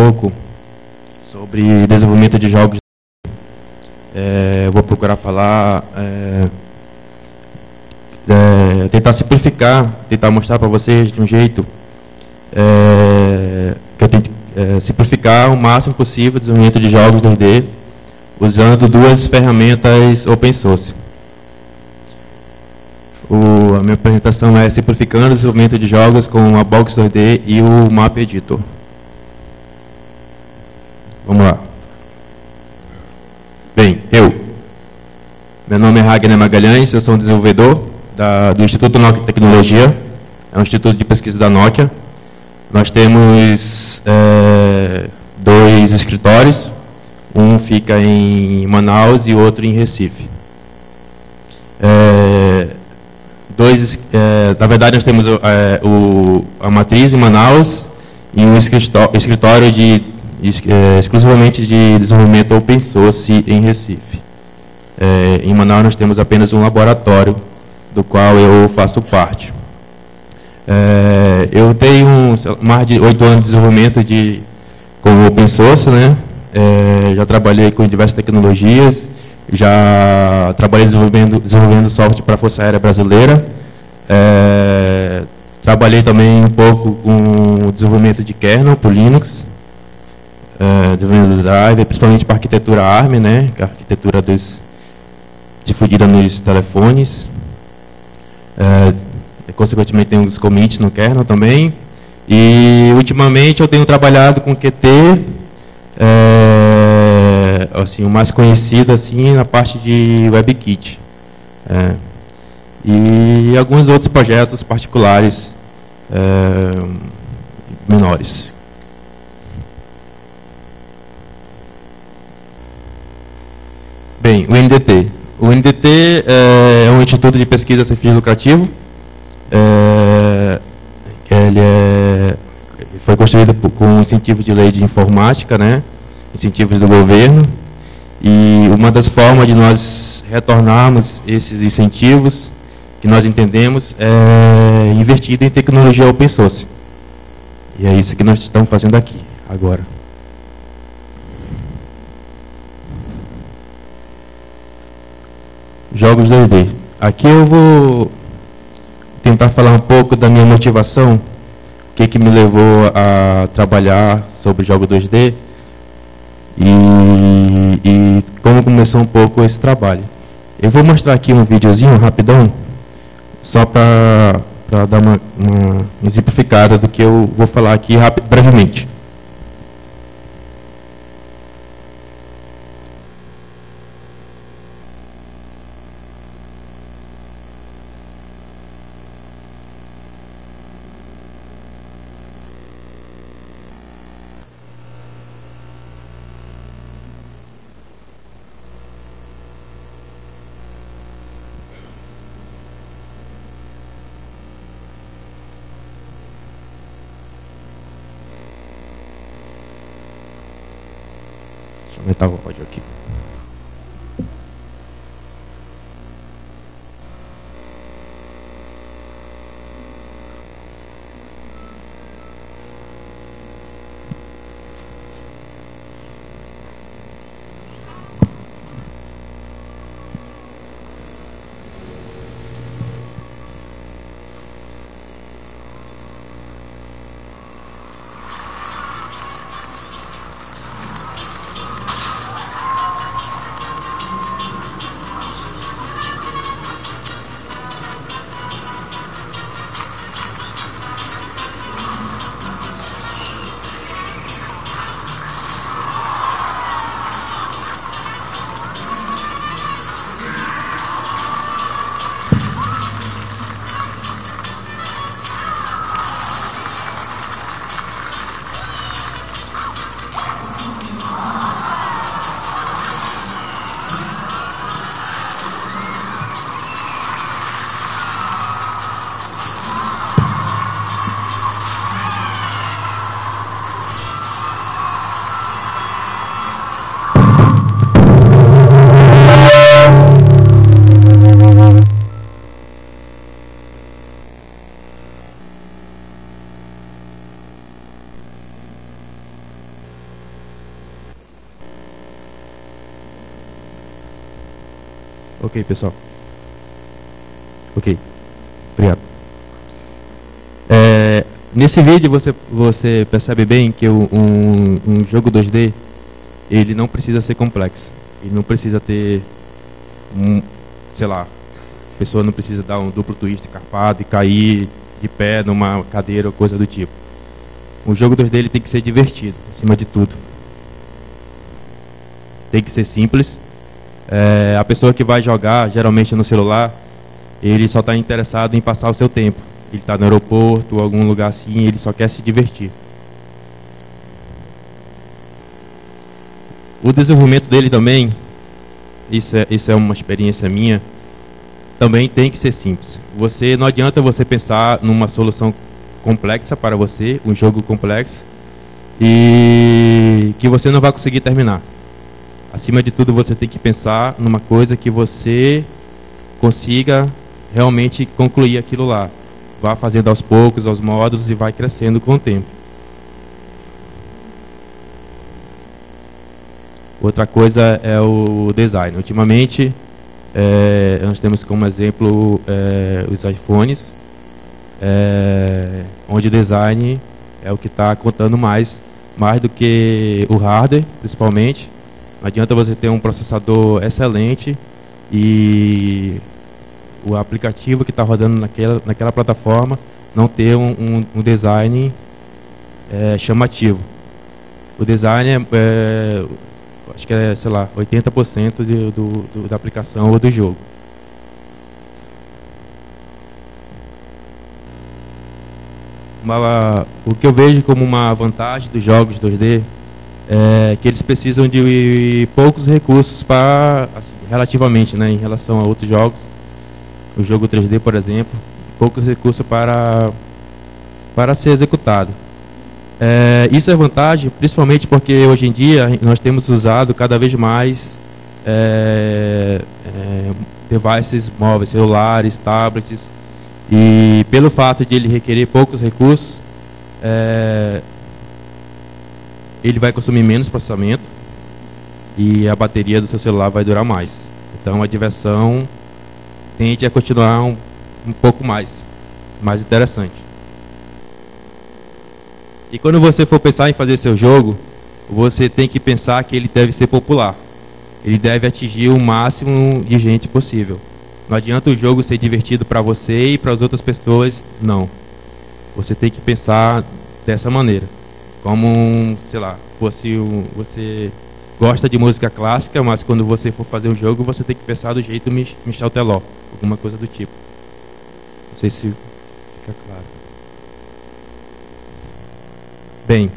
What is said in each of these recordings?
pouco sobre desenvolvimento de jogos. Vou procurar falar, tentar simplificar, tentar mostrar para vocês de um jeito que eu tento simplificar o máximo possível o desenvolvimento de jogos 2D usando duas ferramentas open source. A minha apresentação é simplificando o desenvolvimento de jogos com a Box 2D e o Map Editor. Vamos lá. Bem, meu nome é Ragnar Magalhães, eu sou um desenvolvedor do Instituto Nokia Tecnologia, é um instituto de pesquisa da Nokia. Nós temos 2 escritórios, um fica em Manaus e outro em Recife. Na verdade, nós temos a matriz em Manaus e um escritório exclusivamente de desenvolvimento open source em Recife. Em Manaus, nós temos apenas um laboratório, do qual eu faço parte. Eu tenho mais de 8 anos de desenvolvimento com open source, né? Já trabalhei com diversas tecnologias, já trabalhei desenvolvendo software para a Força Aérea Brasileira. Trabalhei também um pouco com o desenvolvimento de kernel para o Linux, desenvolvimento do driver, principalmente para a arquitetura ARM, né, que é a arquitetura difundida nos telefones. Consequentemente, tem uns commits no kernel também. E, ultimamente, eu tenho trabalhado com Qt, assim, o mais conhecido assim, na parte de WebKit. E alguns outros projetos particulares menores. Bem, o NDT. O NDT é um instituto de pesquisa sem fins lucrativos. Ele foi construído com incentivos de lei de informática, né? Incentivos do governo. E uma das formas de nós retornarmos esses incentivos, que nós entendemos, é investido em tecnologia open source. E é isso que nós estamos fazendo aqui, agora. Jogos 2D. Aqui eu vou tentar falar um pouco da minha motivação, o que me levou a trabalhar sobre jogos 2D e como começou um pouco esse trabalho. Eu vou mostrar aqui um videozinho rapidão, só para dar uma exemplificada do que eu vou falar aqui brevemente. Deixa eu aumentar o áudio aqui. Ok, pessoal. Ok, obrigado. Nesse vídeo você percebe bem que um jogo 2D, ele não precisa ser complexo. Ele não precisa ter, sei lá, a pessoa não precisa dar um duplo twist carpado e cair de pé numa cadeira ou coisa do tipo. O jogo 2D ele tem que ser divertido, acima de tudo. Tem que ser simples. A pessoa que vai jogar, geralmente no celular, ele só está interessado em passar o seu tempo. Ele está no aeroporto ou algum lugar assim, ele só quer se divertir. O desenvolvimento dele também, isso é uma experiência minha, também tem que ser simples. Não adianta você pensar numa solução complexa para você, um jogo complexo, e que você não vai conseguir terminar. Acima de tudo, você tem que pensar numa coisa que você consiga realmente concluir aquilo lá. Vá fazendo aos poucos, aos módulos, e vai crescendo com o tempo. Outra coisa é o design. Ultimamente, nós temos como exemplo os iPhones, onde o design é o que está contando mais do que o hardware, principalmente. Não adianta você ter um processador excelente e o aplicativo que está rodando naquela plataforma não ter um design chamativo. O design acho que sei lá, 80% da aplicação ou do jogo. O que eu vejo como uma vantagem dos jogos 2D é que eles precisam de poucos recursos para, assim, relativamente, né, em relação a outros jogos. O jogo 3D, por exemplo, poucos recursos para ser executado. Isso é vantagem, principalmente porque hoje em dia nós temos usado cada vez mais devices móveis, celulares, tablets, e pelo fato de ele requerer poucos recursos, ele vai consumir menos processamento e a bateria do seu celular vai durar mais. Então a diversão tende a continuar um pouco mais interessante. E quando você for pensar em fazer seu jogo, você tem que pensar que ele deve ser popular. Ele deve atingir o máximo de gente possível. Não adianta o jogo ser divertido para você e para as outras pessoas, não. Você tem que pensar dessa maneira. Como, sei lá, você gosta de música clássica, mas quando você for fazer um jogo, você tem que pensar do jeito Michel Teló, alguma coisa do tipo. Não sei se fica claro. Bem,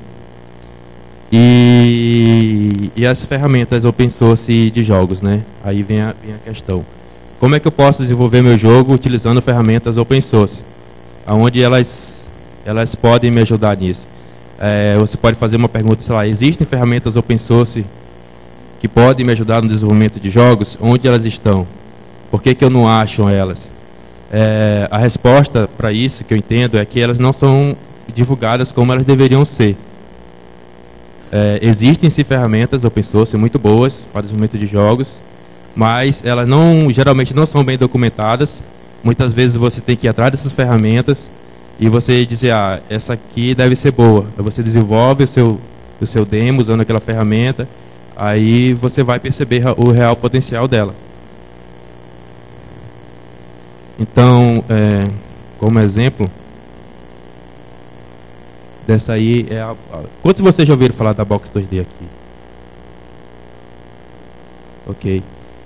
e as ferramentas open source de jogos, né? Aí vem a questão. Como é que eu posso desenvolver meu jogo utilizando ferramentas open source? Onde elas podem me ajudar nisso? Você pode fazer uma pergunta, sei lá, existem ferramentas open source que podem me ajudar no desenvolvimento de jogos? Onde elas estão? Por que eu não acho elas? A resposta para isso, que eu entendo, é que elas não são divulgadas como elas deveriam ser. Existem sim ferramentas open source muito boas para o desenvolvimento de jogos, mas elas geralmente não são bem documentadas. Muitas vezes você tem que ir atrás dessas ferramentas e você dizer, essa aqui deve ser boa. Aí você desenvolve o seu demo usando aquela ferramenta, aí você vai perceber o real potencial dela. Então, como exemplo dessa aí, quantos de vocês já ouviram falar da Box 2D aqui? Ok.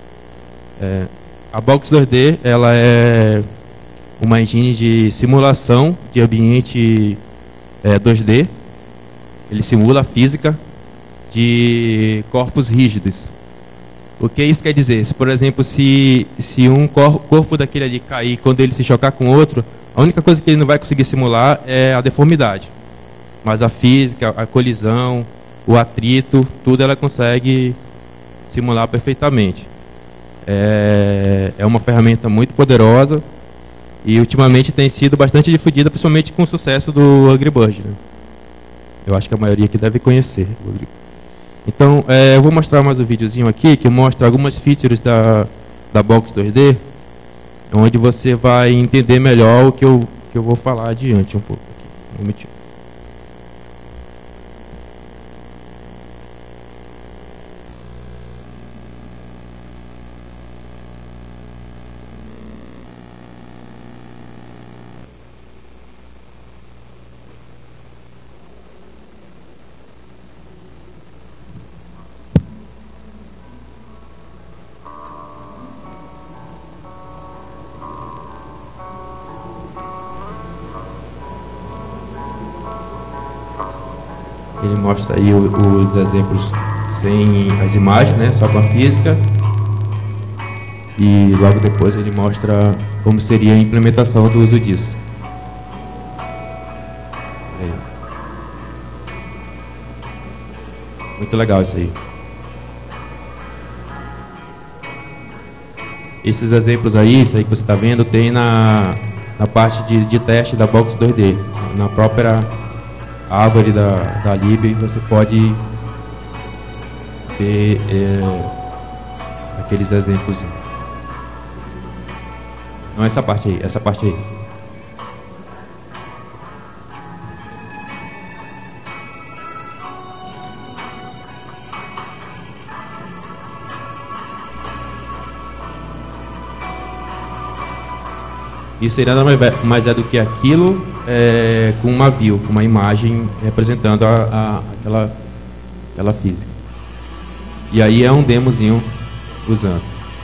A Box 2D, ela é uma engine de simulação de ambiente 2D. Ele simula a física de corpos rígidos. O que isso quer dizer? Por exemplo, se um corpo daquele ali cair quando ele se chocar com outro, a única coisa que ele não vai conseguir simular é a deformidade. Mas a física, a colisão, o atrito, tudo ela consegue simular perfeitamente. É uma ferramenta muito poderosa e ultimamente tem sido bastante difundida, principalmente com o sucesso do Angry Birds, né? Eu acho que a maioria aqui deve conhecer o Angry Birds. Então, eu vou mostrar mais um videozinho aqui que mostra algumas features da da Box 2D, onde você vai entender melhor o que eu vou falar adiante um pouco. Aqui. Um minutinho. Ele mostra aí os exemplos sem as imagens, né, só com a física. E logo depois ele mostra como seria a implementação do uso disso. Aí. Muito legal isso aí. Esses exemplos aí, isso aí que você está vendo, tem na parte de teste da Box 2D, na própria árvore da lib, você pode ter aqueles exemplos. Não, essa parte aí, essa parte aí. Isso aí nada mais é do que aquilo com uma view, com uma imagem representando aquela física. E aí é um demozinho usando.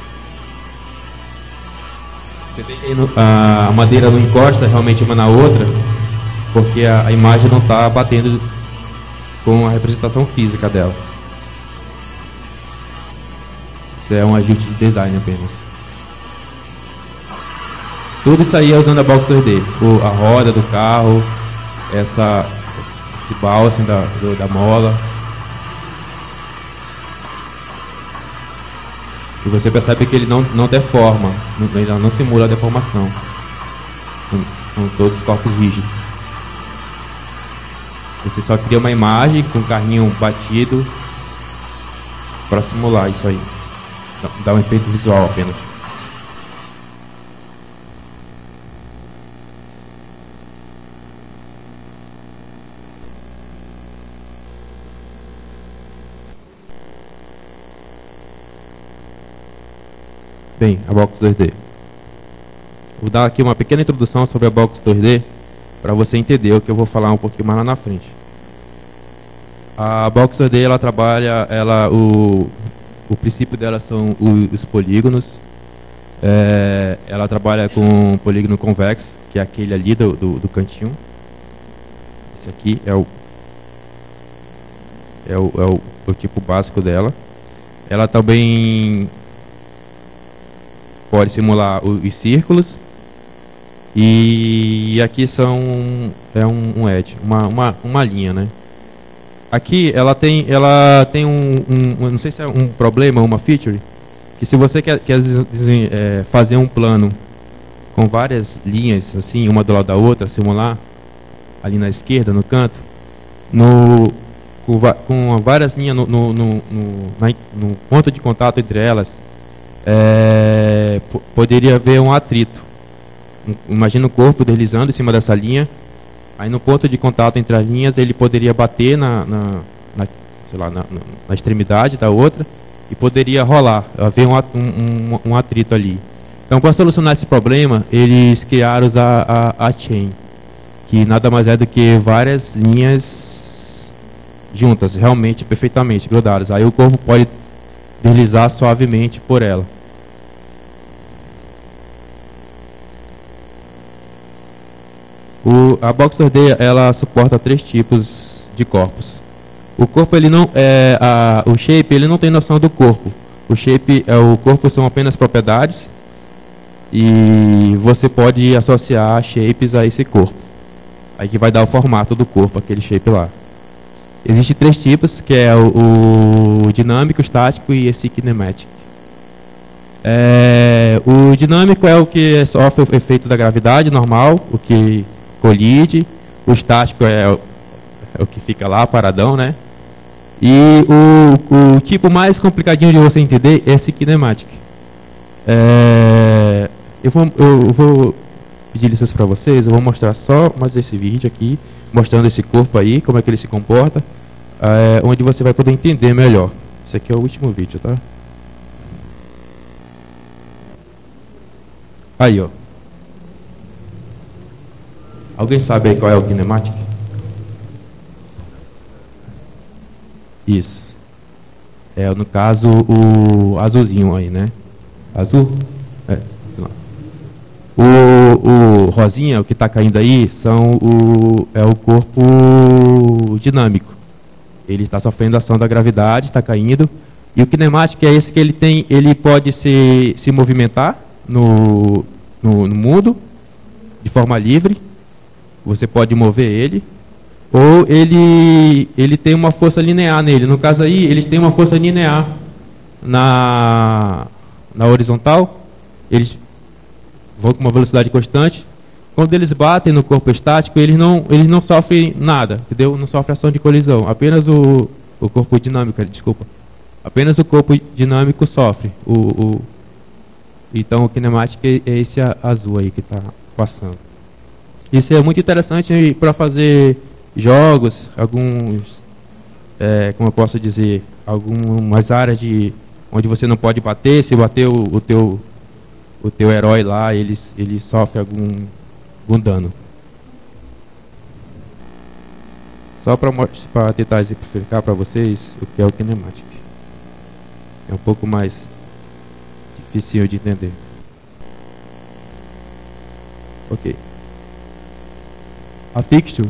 Você vê que a madeira não encosta realmente uma na outra, porque a imagem não está batendo com a representação física dela. Isso é um ajuste de design apenas. Tudo isso aí é usando a Box 2D. A roda do carro, esse balsam da mola. E você percebe que ele não deforma, ele não simula a deformação. São todos corpos rígidos. Você só cria uma imagem com o carrinho batido para simular isso aí. Dá um efeito visual apenas. Bem, a Box 2D. Vou dar aqui uma pequena introdução sobre a Box 2D para você entender o que eu vou falar um pouquinho mais lá na frente. A Box 2D ela trabalha, o princípio dela são os polígonos. Ela trabalha com polígono convexo, que é aquele ali do cantinho. Esse aqui é o tipo básico dela. Ela também pode simular os círculos. E aqui um edge, uma linha, né? Aqui ela tem não sei se é um problema, uma feature, que se você quer fazer um plano com várias linhas, assim, uma do lado da outra, simular, ali na esquerda, no canto, com várias linhas no ponto de contato entre elas, poderia haver um atrito. Imagina o corpo deslizando em cima dessa linha, aí no ponto de contato entre as linhas ele poderia bater na extremidade da outra e poderia rolar, haver um atrito ali. Então, para solucionar esse problema, eles criaram a chain, que nada mais é do que várias linhas juntas, realmente, perfeitamente grudadas. Aí o corpo pode deslizar suavemente por ela. A Box 2D ela suporta 3 tipos de corpos. O corpo ele não o shape ele não tem noção do corpo. O corpo são apenas propriedades e você pode associar shapes a esse corpo. Aí que vai dar o formato do corpo, aquele shape lá. Existem 3 tipos, que é o dinâmico, o estático e esse kinematic. O dinâmico é o que sofre o efeito da gravidade normal, o que colide. O estático é o que fica lá paradão, né? E o tipo mais complicadinho de você entender é esse kinematic. Eu vou pedir licença para vocês, eu vou mostrar só mais esse vídeo aqui, mostrando esse corpo aí, como é que ele se comporta, onde você vai poder entender melhor. Esse aqui é o último vídeo, tá? Aí, ó. Alguém sabe aí qual é o kinematic? Isso. No caso, o azulzinho aí, né? Azul? O rosinha, o que está caindo aí, é o corpo dinâmico. Ele está sofrendo a ação da gravidade, está caindo. E o kinematic é esse que ele pode se movimentar no mundo de forma livre. Você pode mover ele. Ou ele tem uma força linear nele. No caso aí, eles têm uma força linear na horizontal. Eles vão com uma velocidade constante. Quando eles batem no corpo estático, eles não sofrem nada, entendeu? Não sofrem ação de colisão. Apenas o corpo dinâmico, desculpa. Apenas o corpo dinâmico sofre. Então o kinematic é esse azul aí que está passando. Isso é muito interessante para fazer jogos, alguns, como eu posso dizer, algumas áreas onde você não pode bater. Se bater o teu herói lá, ele sofre algum dano. Só para tentar exemplificar para vocês o que é o kinematic. É um pouco mais difícil de entender. Ok. A fixture,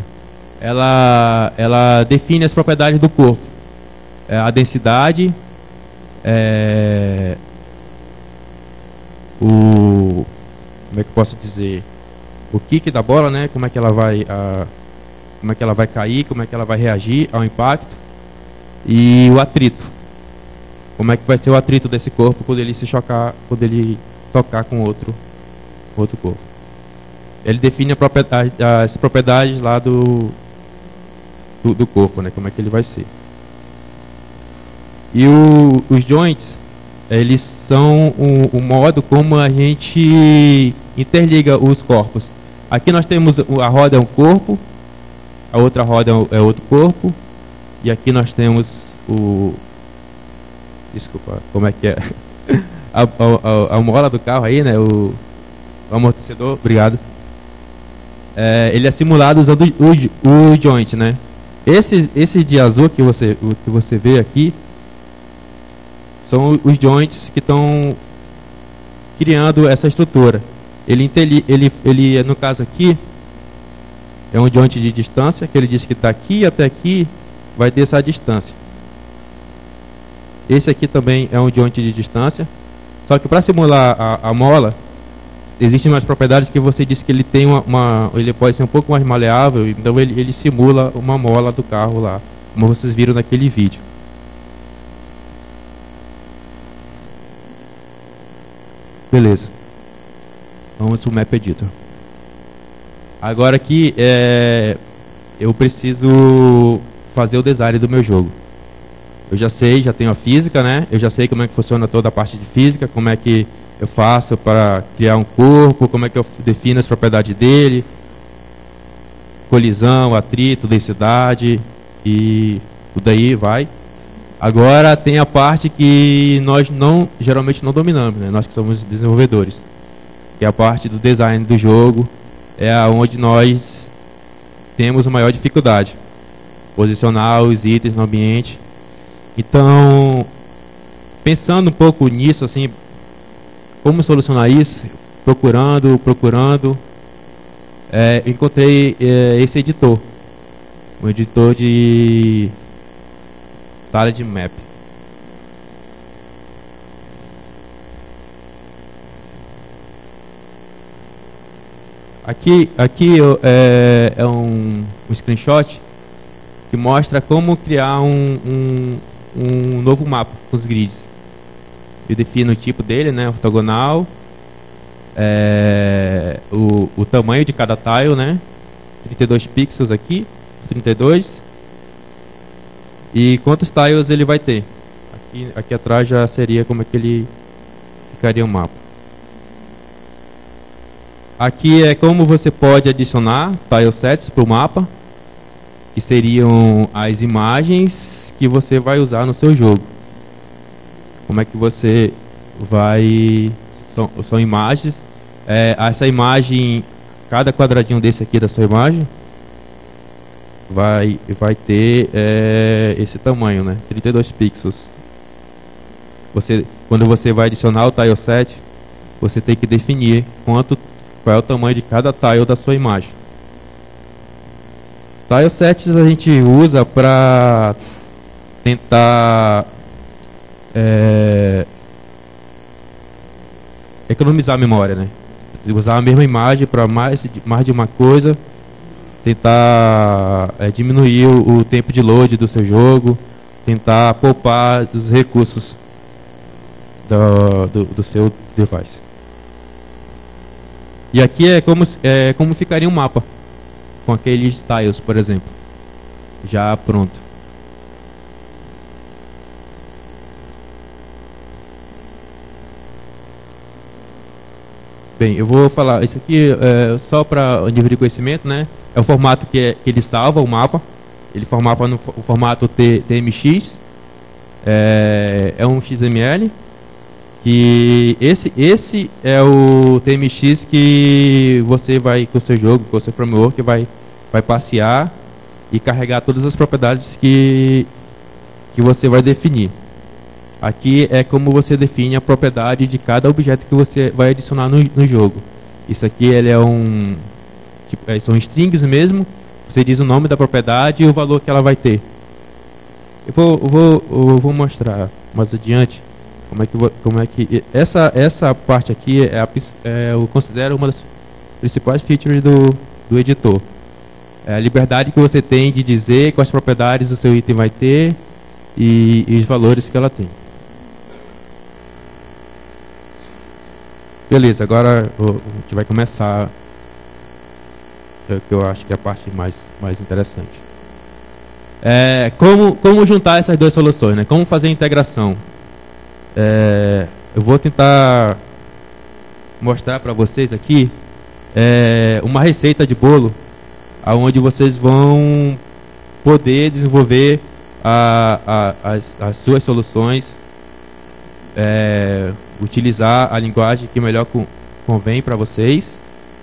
ela define as propriedades do corpo. A densidade, como é que eu posso dizer, o kick da bola, né? Como é que ela vai cair, como é que ela vai reagir ao impacto, e o atrito. Como é que vai ser o atrito desse corpo quando ele se chocar, quando ele tocar com outro corpo. Ele define as propriedades lá do corpo, né? Como é que ele vai ser. E os joints, eles são o modo como a gente interliga os corpos. Aqui nós temos a roda é um corpo, a outra roda é outro corpo, e aqui nós temos desculpa, como é que é? A mola do carro aí, né? O amortecedor, obrigado. Ele é simulado usando o joint, né? Esse de azul que você vê aqui são os joints que estão criando essa estrutura. Ele no caso aqui é um joint de distância, que ele diz que está aqui até aqui, vai ter essa distância. Esse aqui também é um joint de distância, só que para simular a mola, existem umas propriedades que você disse que ele tem ele pode ser um pouco mais maleável, então ele simula uma mola do carro lá, como vocês viram naquele vídeo. Beleza. Vamos para o Map Editor. Agora aqui eu preciso fazer o design do meu jogo. Eu já tenho a física, né? Eu já sei como é que funciona toda a parte de física, como é que eu faço para criar um corpo, como é que eu defino as propriedades dele, colisão, atrito, densidade e tudo aí vai. Agora tem a parte que nós geralmente não dominamos, né? Nós que somos desenvolvedores, que é a parte do design do jogo, é onde nós temos a maior dificuldade. Posicionar os itens no ambiente. Então, pensando um pouco nisso, assim, como solucionar isso, procurando, encontrei esse editor, um editor de Talent Map. Aqui é um screenshot que mostra como criar um novo mapa com os grids. Eu defino o tipo dele, né, ortogonal, o tamanho de cada tile, né, 32 pixels aqui, 32, e quantos tiles ele vai ter. Aqui atrás já seria como é que ele ficaria o mapa. Aqui é como você pode adicionar tilesets para o mapa, que seriam as imagens que você vai usar no seu jogo. Como é que você vai... São imagens. Essa imagem, cada quadradinho desse aqui da sua imagem, vai ter esse tamanho, né? 32 pixels. Quando você vai adicionar o tileset, você tem que definir qual é o tamanho de cada tile da sua imagem. Tilesets a gente usa para tentar economizar a memória, né? Usar a mesma imagem para mais de uma coisa, tentar diminuir o tempo de load do seu jogo, tentar poupar os recursos do seu device. E aqui é como ficaria um mapa com aqueles tiles, por exemplo, já pronto. Bem, eu vou falar, isso aqui só para nível de conhecimento, né? É o formato que ele salva o mapa. Ele formava no formato TMX. É um XML. Que esse é o TMX que você vai, com o seu jogo, com o seu framework, vai passear e carregar todas as propriedades que você vai definir. Aqui é como você define a propriedade de cada objeto que você vai adicionar no jogo. Isso aqui ele são strings mesmo. Você diz o nome da propriedade e o valor que ela vai ter. Eu vou mostrar mais adiante como é que essa parte aqui eu considero uma das principais features do editor. É a liberdade que você tem de dizer quais propriedades o seu item vai ter e os valores que ela tem. Beleza, agora a gente vai começar que eu acho que é a parte mais interessante. Como juntar essas duas soluções, né? Como fazer a integração? Eu vou tentar mostrar para vocês aqui uma receita de bolo onde vocês vão poder desenvolver as suas soluções, utilizar a linguagem que melhor convém para vocês,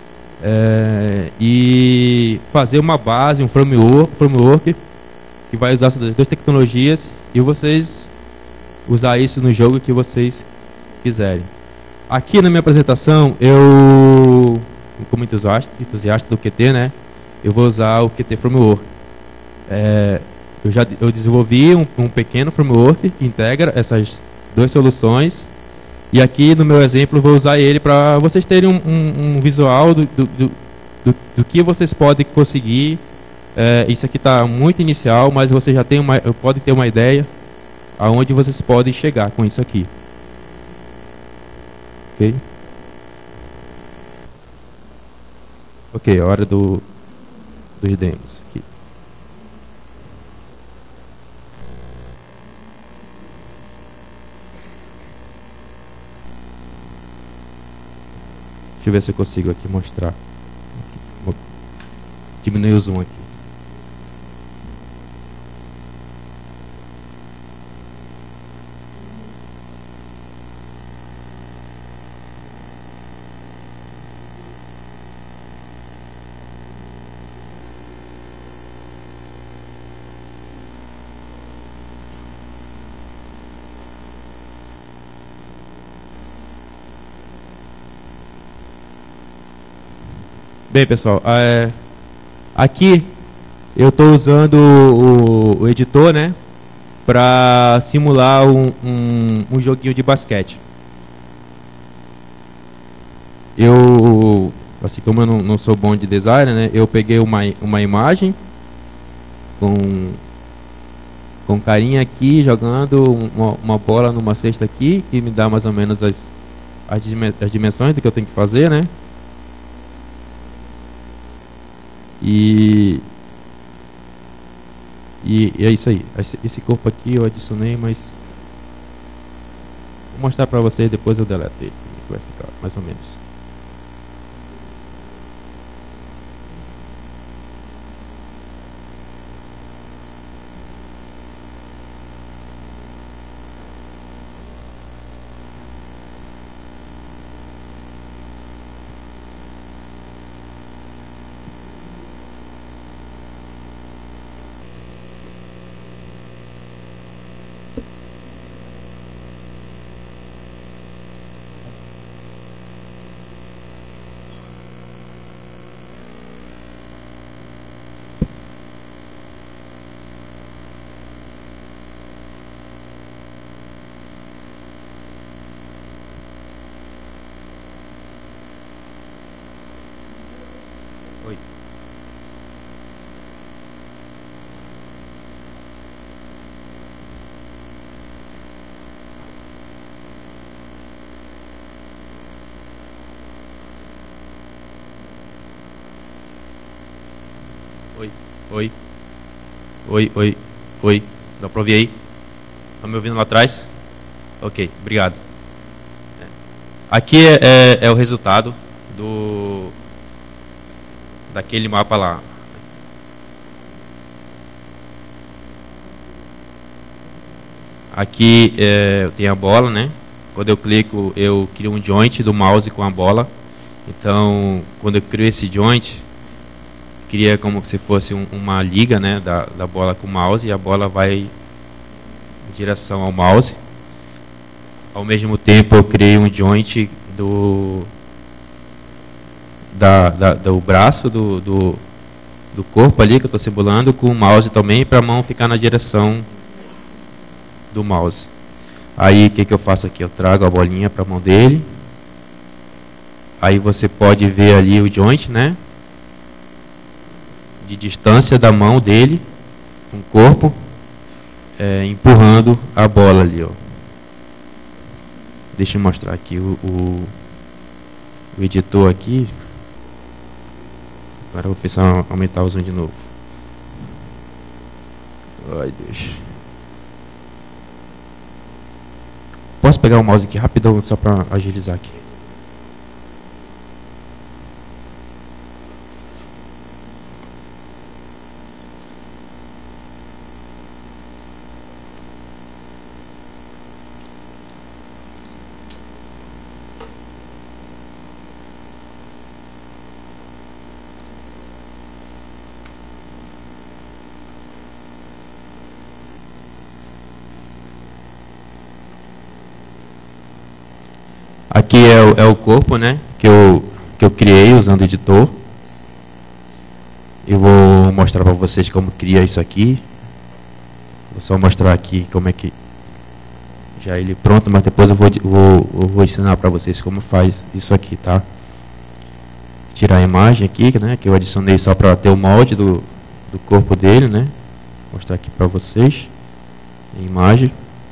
e fazer uma base, um framework que vai usar essas duas tecnologias e vocês usar isso no jogo que vocês quiserem. Aqui na minha apresentação, como entusiasta do Qt, né, eu vou usar o Qt Framework. Eu desenvolvi um pequeno framework que integra essas duas soluções. E aqui no meu exemplo, vou usar ele para vocês terem um visual do que vocês podem conseguir. Isso aqui está muito inicial, mas vocês já podem ter uma ideia aonde vocês podem chegar com isso aqui. Ok? Ok, hora dos demos aqui. Deixa eu ver se eu consigo aqui mostrar. Vou diminuir o zoom aqui. Bem, pessoal, aqui eu estou usando o editor, né, para simular um joguinho de basquete. Assim como eu não sou bom de design, né, eu peguei uma imagem com um carinha aqui jogando uma bola numa cesta aqui, que me dá mais ou menos as dimensões do que eu tenho que fazer, né? E é isso aí. Esse corpo aqui eu adicionei, mas vou mostrar para vocês, depois eu deleto ele, que vai ficar mais ou menos. Oi. Oi, oi, oi. Dá para ouvir aí? Estão me ouvindo lá atrás? Ok, obrigado. Aqui é o resultado daquele mapa lá. Aqui tem a bola, né? Quando eu clico, eu crio um joint do mouse com a bola. Então, quando eu crio esse joint, cria como se fosse uma liga, né, da bola com o mouse, e a bola vai em direção ao mouse. Ao mesmo tempo, eu criei um joint do braço do corpo ali que eu estou simulando com o mouse também, para a mão ficar na direção do mouse. Aí o que eu faço aqui? Eu trago a bolinha para a mão dele. Aí você pode ver ali o joint, né? De distância da mão dele com o corpo, empurrando a bola ali, ó. Deixa eu mostrar aqui o editor aqui. Agora eu vou precisar aumentar o zoom de novo. Ai, Deus. Posso pegar o mouse aqui rapidão só para agilizar aqui? Aqui é o corpo, né, que eu criei usando o editor. Eu vou mostrar para vocês como cria isso aqui. Vou só mostrar aqui como é que já ele pronto, mas depois eu vou ensinar para vocês como faz isso aqui, tá? Tirar a imagem aqui, né, que eu adicionei só para ter o molde do corpo dele, né? Vou mostrar aqui para vocês a imagem.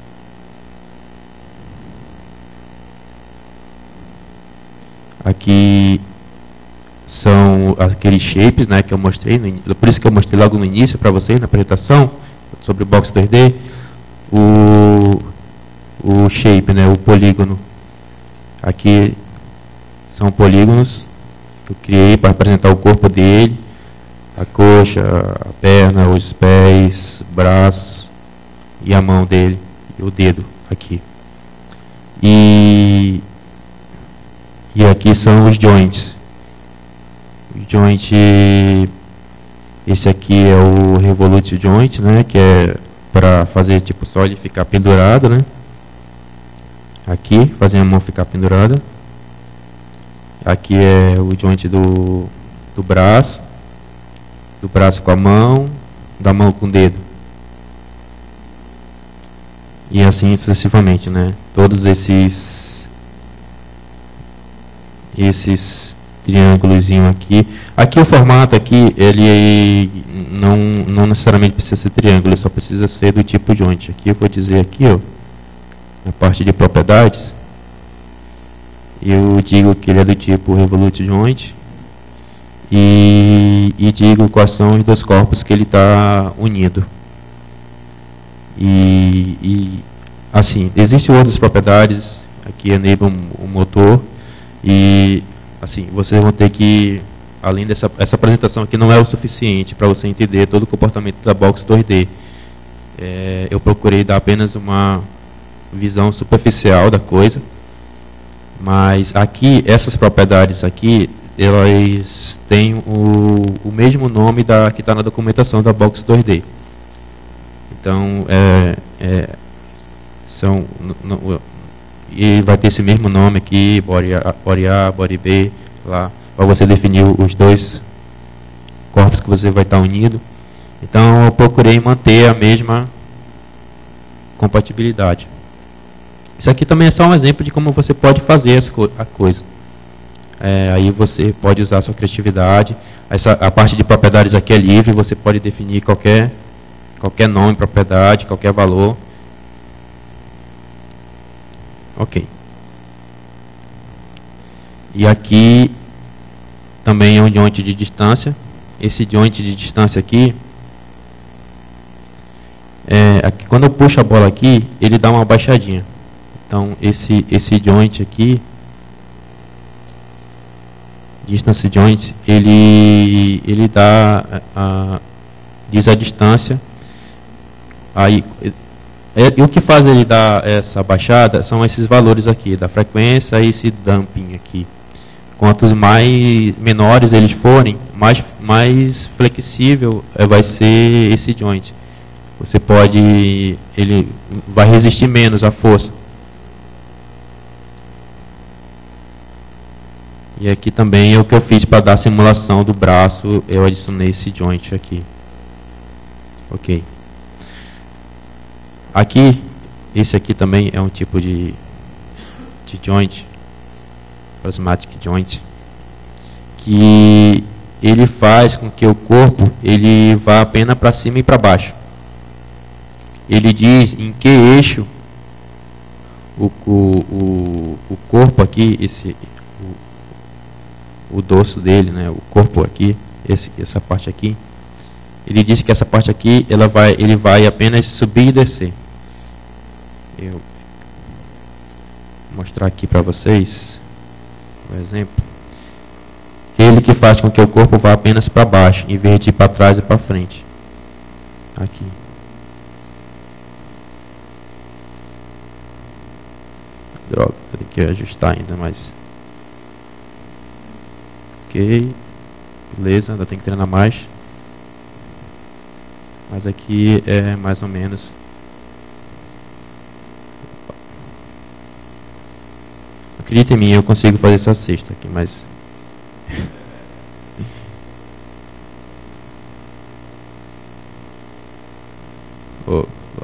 Aqui são aqueles shapes, né, que eu mostrei, por isso que eu mostrei logo no início para vocês, na apresentação, sobre o Box 2D, o shape, né, o polígono. Aqui são polígonos que eu criei para apresentar o corpo dele, a coxa, a perna, os pés, o braço e a mão dele, e o dedo aqui. E aqui são os joints. O joint, esse aqui é o Revolute Joint, né, que é para fazer tipo só ele ficar pendurado, né? Aqui, fazer a mão ficar pendurada. Aqui é o joint do braço com a mão, da mão com o dedo. E assim sucessivamente, né? Todos esses triângulos aqui. Aqui o formato aqui, ele não necessariamente precisa ser triângulo, ele só precisa ser do tipo joint. Aqui eu vou dizer aqui, ó, na parte de propriedades, eu digo que ele é do tipo Revolute Joint e digo quais são os dois corpos que ele está unido. E assim, existem outras propriedades, aqui enable o motor. E assim, vocês vão ter que, além essa apresentação aqui não é o suficiente para você entender todo o comportamento da Box 2D. Eu procurei dar apenas uma visão superficial da coisa, mas aqui, essas propriedades aqui, elas têm o mesmo nome que está na documentação da Box 2D. Então, e vai ter esse mesmo nome aqui, body A, body B, lá, para você definir os dois corpos que você vai estar unido. Então, eu procurei manter a mesma compatibilidade. Isso aqui também é só um exemplo de como você pode fazer a coisa. Aí você pode usar a sua criatividade. A parte de propriedades aqui é livre, você pode definir qualquer nome, propriedade, qualquer valor. Ok. E aqui também é um joint de distância. Esse joint de distância aqui, Aqui, quando eu puxo a bola aqui, ele dá uma baixadinha. Então, esse joint aqui, distance joint, ele diz a distância. Aí, e o que faz ele dar essa baixada são esses valores aqui, da frequência e esse damping aqui. Quantos menores eles forem, mais flexível vai ser esse joint. Ele vai resistir menos à força. E aqui também é o que eu fiz para dar a simulação do braço, eu adicionei esse joint aqui. Ok. Aqui, esse aqui também é um tipo de joint, prismatic joint, que ele faz com que o corpo ele vá apenas para cima e para baixo. Ele diz em que eixo o corpo aqui, o dorso dele, né, o corpo aqui, essa parte aqui, ele diz que essa parte aqui ele vai apenas subir e descer. Eu vou mostrar aqui para vocês um exemplo. Ele que faz com que o corpo vá apenas para baixo, em vez de ir para trás e para frente. Aqui. Droga, tem que ajustar ainda mais. Ok. Beleza, ainda tem que treinar mais. Mas aqui é mais ou menos. Acredita em mim, eu consigo fazer essa cesta aqui, mas... oh,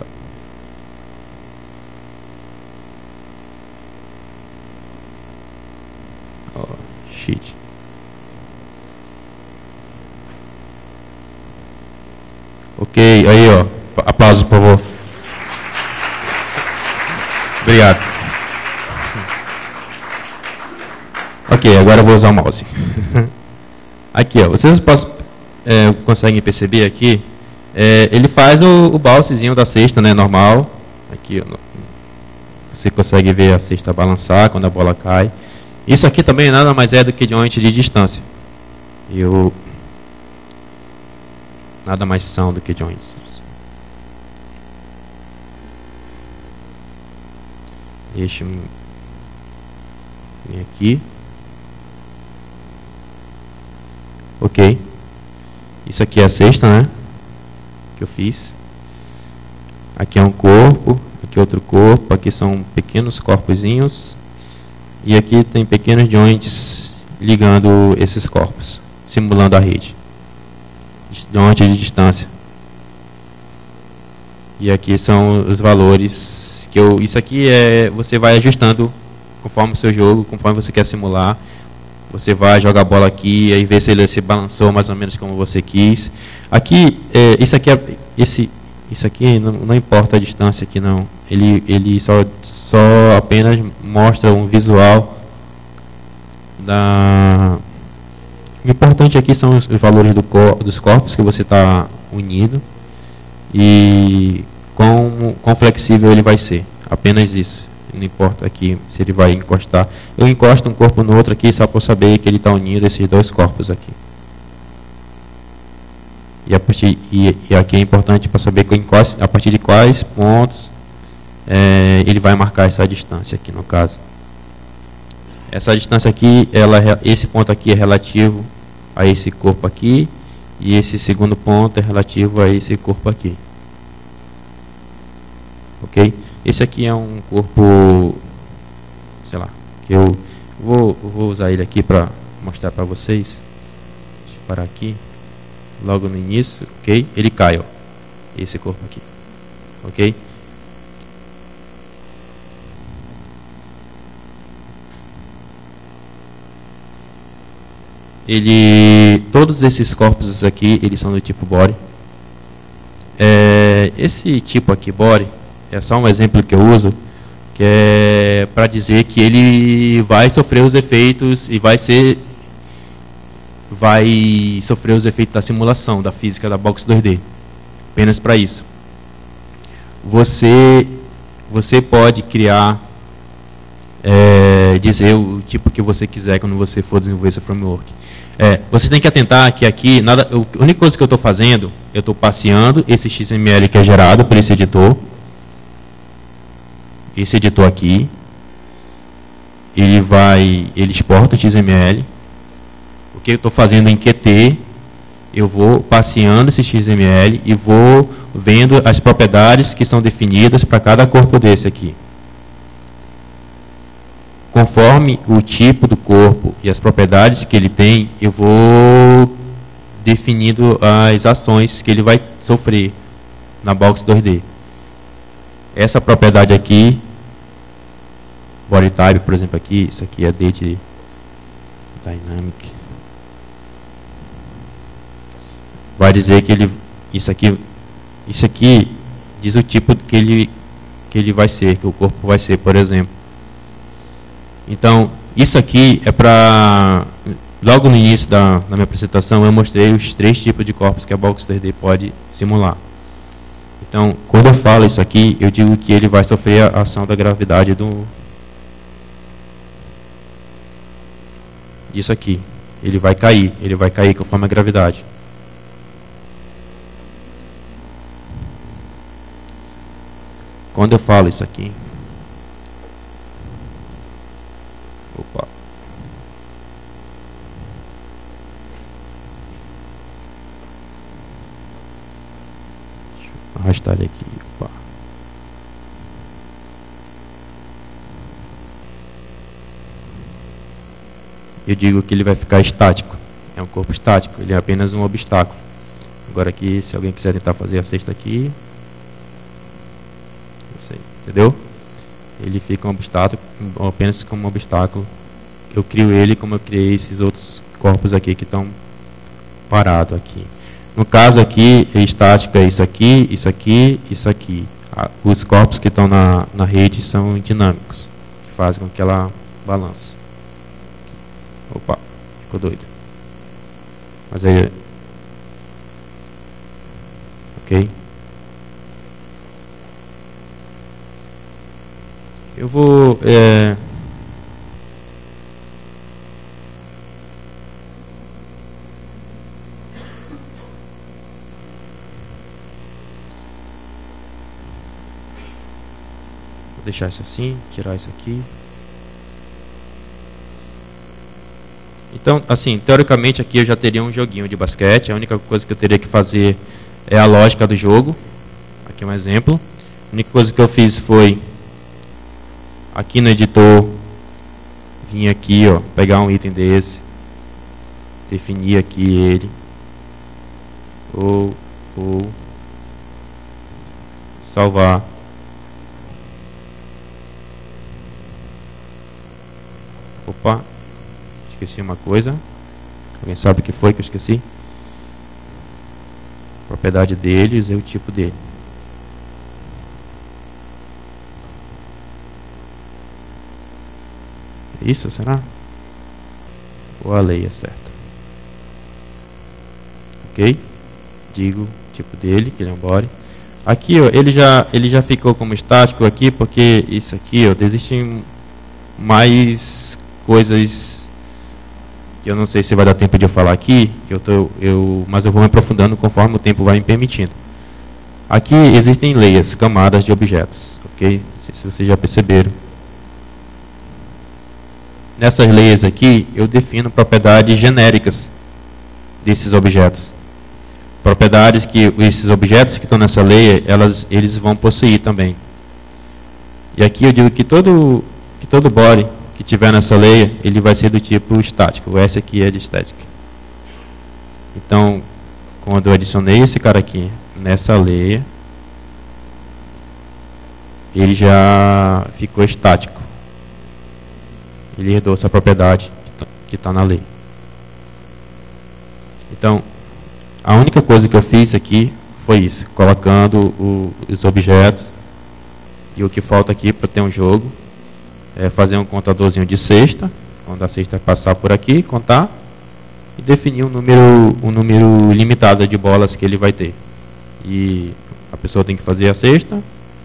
shit. Ok, aí ó, aplausos por favor. Obrigado. Ok, agora eu vou usar o mouse. Aqui, ó, vocês conseguem perceber aqui, ele faz o balsezinho da cesta, né, normal. Aqui, ó, você consegue ver a cesta balançar quando a bola cai. Isso aqui também nada mais é do que joint de distância. Nada mais são do que joints. Deixa eu vir aqui. Ok. Isso aqui é a cesta, né? Que eu fiz. Aqui é um corpo, aqui outro corpo, aqui são pequenos corpozinhos. E aqui tem pequenos joints ligando esses corpos, simulando a rede. Joint de distância. E aqui são os valores que isso aqui você vai ajustando conforme o seu jogo, conforme você quer simular. Você vai jogar a bola aqui, aí vê se ele se balançou mais ou menos como você quis. Aqui, isso aqui não importa a distância aqui não. Ele só apenas mostra um visual da... O importante aqui são os valores dos corpos que você está unido e quão flexível ele vai ser. Apenas isso. Não importa aqui se ele vai encostar. Eu encosto um corpo no outro aqui só para saber que ele está unido esses dois corpos aqui. E aqui é importante para saber que eu encosto, a partir de quais pontos ele vai marcar essa distância aqui no caso. Essa distância aqui, esse ponto aqui é relativo a esse corpo aqui e esse segundo ponto é relativo a esse corpo aqui. Ok? Esse aqui é um corpo, sei lá, que eu vou usar ele aqui para mostrar para vocês. Deixa eu parar aqui. Logo no início, ok? Ele cai, ó. Esse corpo aqui. Ok? Todos esses corpos aqui, eles são do tipo body. Esse tipo aqui, body, é só um exemplo que eu uso, que é para dizer que ele vai sofrer os efeitos e vai sofrer os efeitos da simulação, da física da Box 2D. Apenas para isso. você pode criar, dizer o tipo que você quiser quando você for desenvolver esse framework. Você tem que atentar que aqui, a única coisa que eu estou fazendo, eu estou passeando esse XML que é gerado por esse editor aqui, ele exporta o XML. O que eu estou fazendo em Qt, eu vou passeando esse XML e vou vendo as propriedades que são definidas para cada corpo desse aqui. Conforme o tipo do corpo e as propriedades que ele tem, eu vou definindo as ações que ele vai sofrer na Box 2D. Essa propriedade aqui, body type, por exemplo, aqui, isso aqui é date dynamic. Vai dizer que isso aqui diz o tipo que ele vai ser, que o corpo vai ser, por exemplo. Então, isso aqui é para... Logo no início da minha apresentação, eu mostrei os 3 tipos de corpos que a Box 3D pode simular. Então, quando eu falo isso aqui, eu digo que ele vai sofrer a ação da gravidade disso aqui. Ele vai cair conforme a gravidade. Quando eu falo isso aqui... Opa. Deixa eu arrastar ele aqui. Opa. Eu digo que ele vai ficar estático. É um corpo estático, ele é apenas um obstáculo. Agora aqui, se alguém quiser tentar fazer a cesta aqui... Isso aí, entendeu? Ele fica um obstáculo, apenas como um obstáculo. Eu crio ele como eu criei esses outros corpos aqui que estão parados aqui. No caso aqui, estático é isso aqui, isso aqui, isso aqui. Os corpos que estão na rede são dinâmicos, que fazem com que ela balance. Opa, ficou doido. Mas aí... Ok? Eu vou... Vou deixar isso assim, tirar isso aqui. Então, assim, teoricamente aqui eu já teria um joguinho de basquete. A única coisa que eu teria que fazer é a lógica do jogo. Aqui é um exemplo. A única coisa que eu fiz foi... Aqui no editor, vim aqui, ó, pegar um item desse, definir aqui ele, ou salvar. Opa, esqueci uma coisa. Alguém sabe o que foi que eu esqueci? Propriedade deles e o tipo dele. Isso, será? Ou a lei é certa? Ok? Digo o tipo dele, que ele é um body. Aqui, ó, ele já ficou como estático aqui, porque isso aqui, ó, existem mais coisas que eu não sei se vai dar tempo de eu falar aqui, mas eu vou me aprofundando conforme o tempo vai me permitindo. Aqui existem layers, camadas de objetos, ok? Não sei se vocês já perceberam. Nessas layers aqui, eu defino propriedades genéricas desses objetos. Propriedades que esses objetos que estão nessa layer, eles vão possuir também. E aqui eu digo que todo body que tiver nessa layer, ele vai ser do tipo estático. Esse aqui é de static. Então, quando eu adicionei esse cara aqui nessa layer, ele já ficou estático. Ele herdou essa propriedade que está na lei. Então, a única coisa que eu fiz aqui foi isso, colocando os objetos. E o que falta aqui para ter um jogo é fazer um contadorzinho de cesta, quando a cesta passar por aqui, contar, e definir um número limitado de bolas que ele vai ter. E a pessoa tem que fazer a cesta,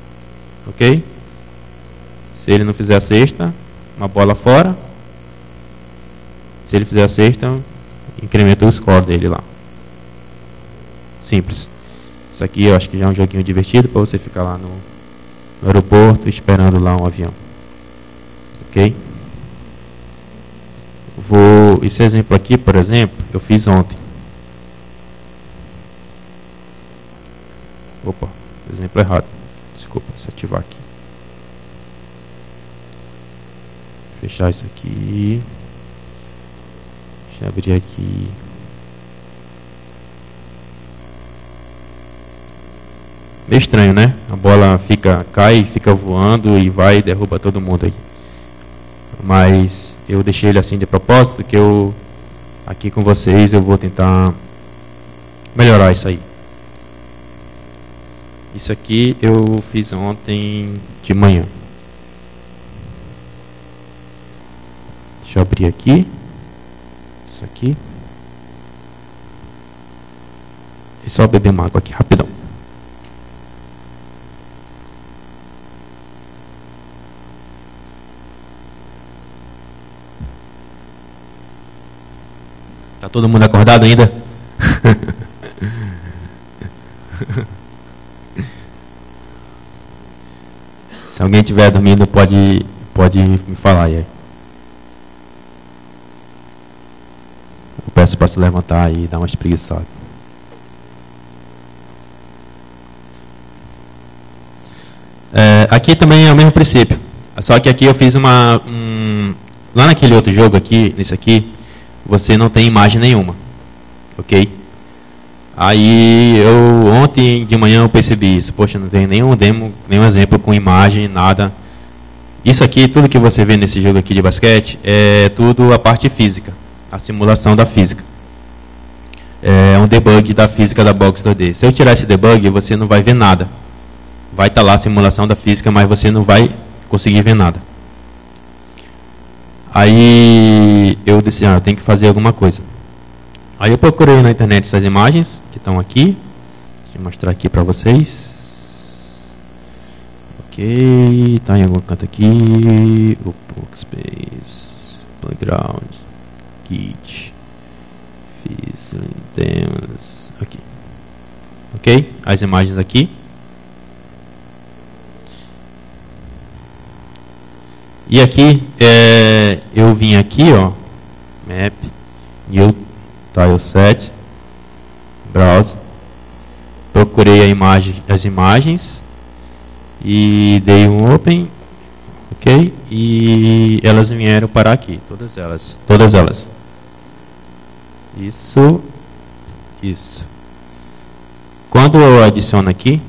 ok? Se ele não fizer a cesta, uma bola fora. Se ele fizer a cesta, incrementa o score dele lá. Simples. Isso aqui eu acho que já é um joguinho divertido para você ficar lá no aeroporto esperando lá um avião. Ok? Esse exemplo aqui, por exemplo, eu fiz ontem. Opa, exemplo errado. Desculpa, se ativar aqui. Fechar isso aqui. Deixa eu abrir aqui. Meio estranho, né? A bola cai, fica voando e vai e derruba todo mundo aqui. Mas eu deixei ele assim de propósito, que eu aqui com vocês eu vou tentar melhorar isso aí. Isso aqui eu fiz ontem de manhã. Deixa eu abrir aqui. Isso aqui. E só beber uma água aqui rapidão. Tá todo mundo acordado ainda? Se alguém estiver dormindo, pode me falar aí. Eu peço para se levantar e dar uma espreguiçada. Aqui também é o mesmo princípio. Só que aqui eu fiz lá naquele outro jogo aqui, nesse aqui, você não tem imagem nenhuma. Ok? Aí ontem de manhã eu percebi isso. Poxa, não tem nenhum demo, nenhum exemplo com imagem, nada. Isso aqui, tudo que você vê nesse jogo aqui de basquete, é tudo a parte física. A simulação da física. É um debug da física da Box 2D. Se eu tirar esse debug, você não vai ver nada. Vai estar lá a simulação da física, mas você não vai conseguir ver nada. Aí eu disse, eu tenho que fazer alguma coisa. Aí eu procurei na internet essas imagens que estão aqui. Deixa eu mostrar aqui para vocês. Ok, está em algum canto aqui. O Workspace, Playground, Git, Fizzling, Demos. Aqui. Ok, as imagens aqui. E aqui, eu vim aqui, ó, Map, New Tileset, Browse, procurei as imagens e dei um Open, ok? E elas vieram parar aqui, todas elas. Isso. Quando eu adiciono aqui,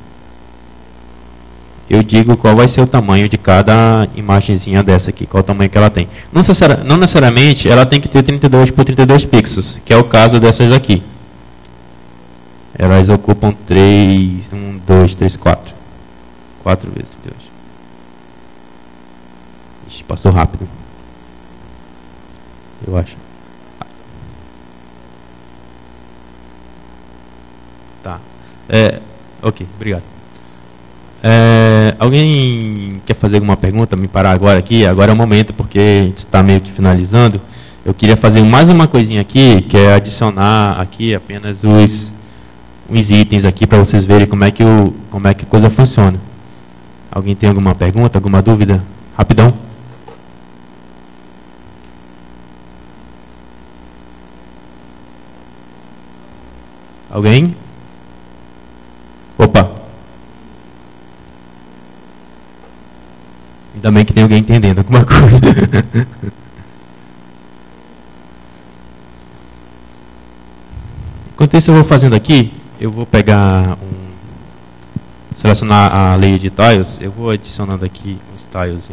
eu digo qual vai ser o tamanho de cada imagenzinha dessa aqui, qual o tamanho que ela tem. Não necessariamente ela tem que ter 32 por 32 pixels, que é o caso dessas aqui. Elas ocupam 3, 1, 2, 3, 4. 4 vezes 32. Ixi, passou rápido. Eu acho. Tá. Ok, obrigado. Alguém quer fazer alguma pergunta? Me parar agora aqui? Agora é o momento, porque a gente está meio que finalizando. Eu queria fazer mais uma coisinha aqui, que é adicionar aqui apenas os itens aqui para vocês verem como é que a coisa funciona. Alguém tem alguma pergunta, alguma dúvida? Rapidão. Alguém? Opa. Ainda bem que tem alguém entendendo alguma coisa. Enquanto isso eu vou fazendo aqui, eu vou pegar selecionar a layer de tiles, eu vou adicionando aqui uns tiles.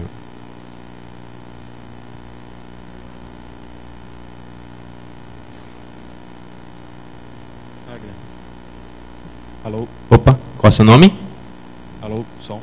Alô? Opa, qual é o seu nome? Alô, som.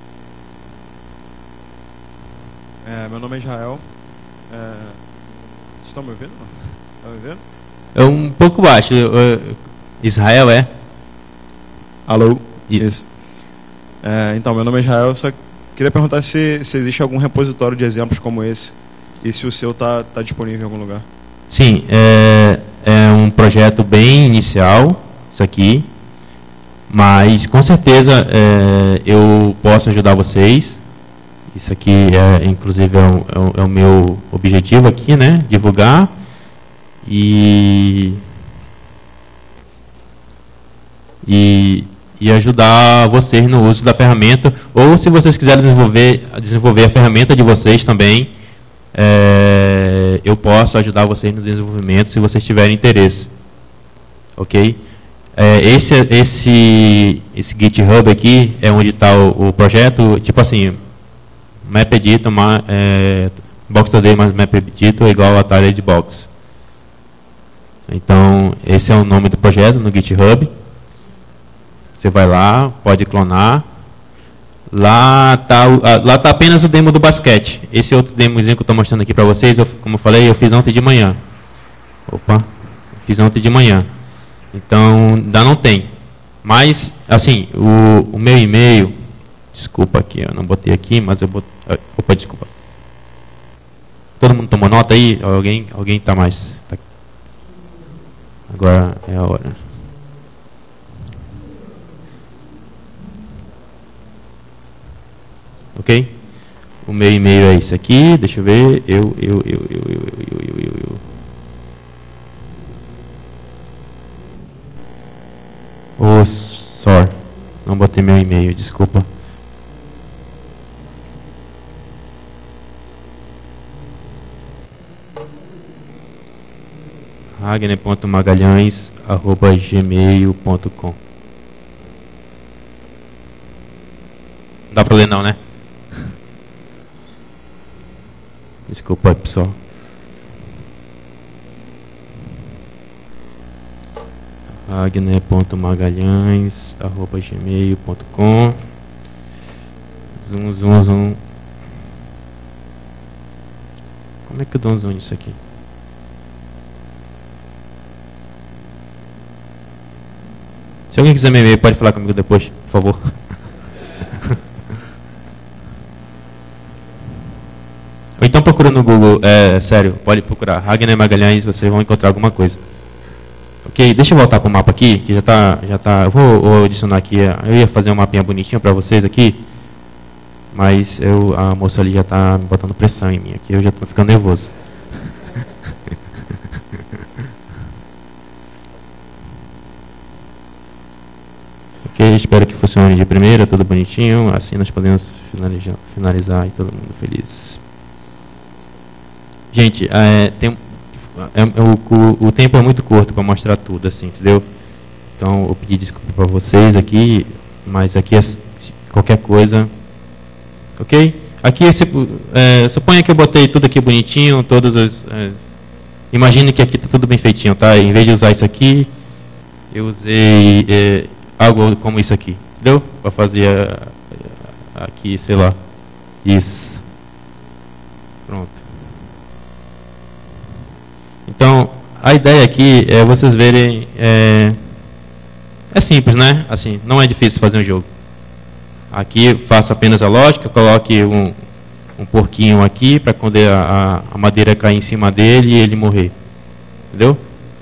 Meu nome é Israel. Vocês estão me ouvindo? Estão me ouvindo? É um pouco baixo. Israel é? Alô? Isso. Então, meu nome é Israel, eu só queria perguntar se existe algum repositório de exemplos como esse e se o seu está disponível em algum lugar. Sim, é um projeto bem inicial, isso aqui, mas com certeza eu posso ajudar vocês. Isso aqui, inclusive, é o meu objetivo aqui, né? Divulgar e ajudar vocês no uso da ferramenta, ou se vocês quiserem desenvolver a ferramenta de vocês também, eu posso ajudar vocês no desenvolvimento se vocês tiverem interesse. Ok? Esse GitHub aqui é onde está o projeto, tipo assim, MapEditor, Box Today mais MapEditor igual a Tired Box. Então, esse é o nome do projeto no GitHub. Você vai lá, pode clonar. Lá tá apenas o demo do basquete. Esse outro demozinho que eu estou mostrando aqui para vocês, como eu falei, eu fiz ontem de manhã. Fiz ontem de manhã. Então, ainda não tem. Mas, assim, o meu e-mail, desculpa aqui, eu não botei aqui, mas eu botei. Opa, desculpa. Todo mundo tomou nota aí? Alguém está mais? Tá. Agora é a hora. Ok? O meu e-mail é esse aqui. Deixa eu ver. Sorry. Não botei meu e-mail, desculpa. Ragner.magalhães@gmail.com. Não dá para ler não, né? Desculpa aí, pessoal. Ragner.magalhães@gmail.com. Zoom. Como é que eu dou um zoom nisso aqui? Se alguém quiser meu e-mail, pode falar comigo depois, por favor. Ou então procura no Google, sério, pode procurar Ragner Magalhães, vocês vão encontrar alguma coisa. Ok, deixa eu voltar para o mapa aqui, que já tá. Eu vou adicionar aqui, eu ia fazer um mapinha bonitinho para vocês aqui, mas a moça ali já está botando pressão em mim aqui, eu já estou ficando nervoso. Ok, espero que funcione de primeira, tudo bonitinho, assim nós podemos finalizar e todo mundo feliz. Gente, o tempo é muito curto para mostrar tudo, assim, entendeu? Então, eu pedi desculpa para vocês aqui, mas aqui qualquer coisa, ok? Aqui, suponha que eu botei tudo aqui bonitinho, imagine que aqui está tudo bem feitinho, tá? Em vez de usar isso aqui, eu usei algo como isso aqui, entendeu? Para fazer aqui, sei lá, isso. Pronto. Então, a ideia aqui é vocês verem, é simples, né? Assim, não é difícil fazer um jogo. Aqui, faça apenas a lógica, coloque um porquinho aqui, para quando a madeira cair em cima dele e ele morrer. Entendeu?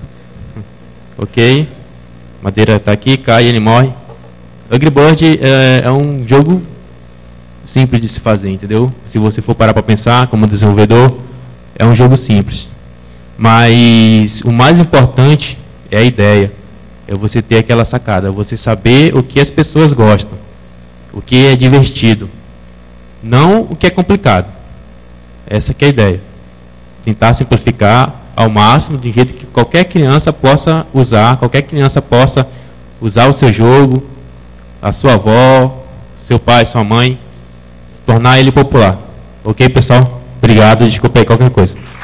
Ok? Madeira está aqui, cai e ele morre. Angry Bird é um jogo simples de se fazer, entendeu? Se você for parar para pensar, como desenvolvedor, é um jogo simples. Mas o mais importante é a ideia. É você ter aquela sacada, você saber o que as pessoas gostam, o que é divertido, não o que é complicado. Essa que é a ideia. Tentar simplificar ao máximo, de jeito que qualquer criança possa usar, o seu jogo, a sua avó, seu pai, sua mãe, tornar ele popular. Ok, pessoal? Obrigado, desculpa aí qualquer coisa.